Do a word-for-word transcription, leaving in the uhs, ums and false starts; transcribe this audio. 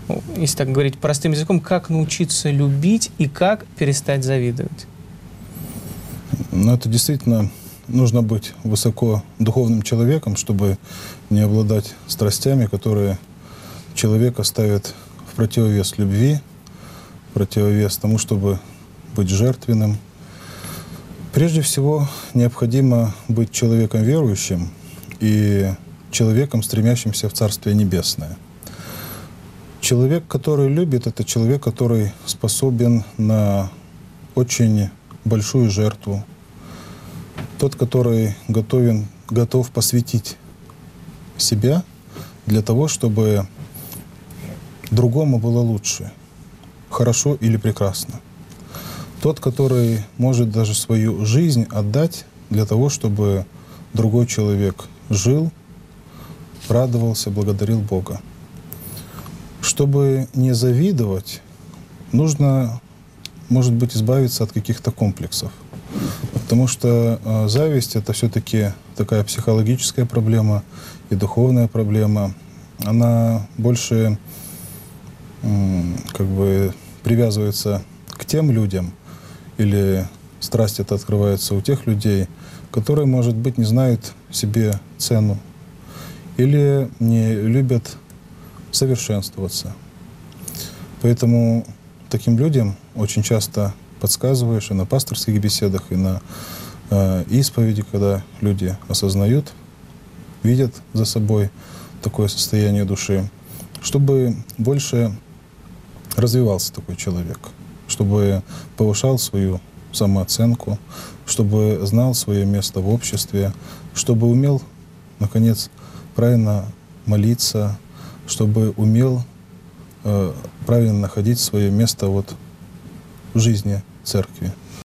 если так говорить простым языком, как научиться любить и как перестать завидовать? Ну, это действительно нужно быть высоко духовным человеком, чтобы не обладать страстями, которые человека ставят в противовес любви, в противовес тому, чтобы быть жертвенным. Прежде всего, необходимо быть человеком верующим и человеком, стремящимся в Царствие Небесное. Человек, который любит, это человек, который способен на очень большую жертву. Тот, который готовен, готов посвятить себя для того, чтобы другому было лучше, хорошо или прекрасно. Тот, который может даже свою жизнь отдать для того, чтобы другой человек жил, радовался, благодарил Бога. Чтобы не завидовать, нужно, может быть, избавиться от каких-то комплексов. Потому что э, зависть — это все-таки такая психологическая проблема и духовная проблема. Она больше э, как бы привязывается к тем людям, или страсть эта открывается у тех людей, которые, может быть, не знают себе цену или не любят совершенствоваться. Поэтому таким людям очень часто подсказываешь и на пасторских беседах, и на э, исповеди, когда люди осознают, видят за собой такое состояние души, чтобы больше развивался такой человек, чтобы повышал свою самооценку, чтобы знал свое место в обществе, чтобы умел, наконец, правильно молиться, чтобы умел э, правильно находить свое место вот в жизни церкви.